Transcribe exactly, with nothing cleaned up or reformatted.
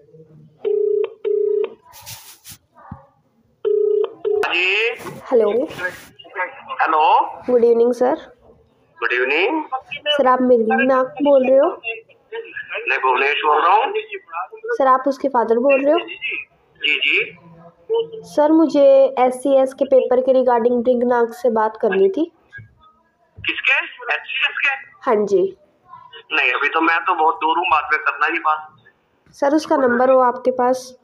जी hello. Hello, good evening sir. Good evening. Sir आप मृणाक बोल रहे हो? मैं भुवनेश बोल रहा हूँ। सर आप उसके फादर बोल रहे हो? जी जी। सर मुझे एस सी एस के पेपर के रिगार्डिंग मृणाक से बात करनी थी। किसके? एच सी एस के? हाँ जी। नहीं, अभी तो मैं तो बहुत दूर हूँ, बाद में करना ही बात। सर उसका नंबर हो आपके पास?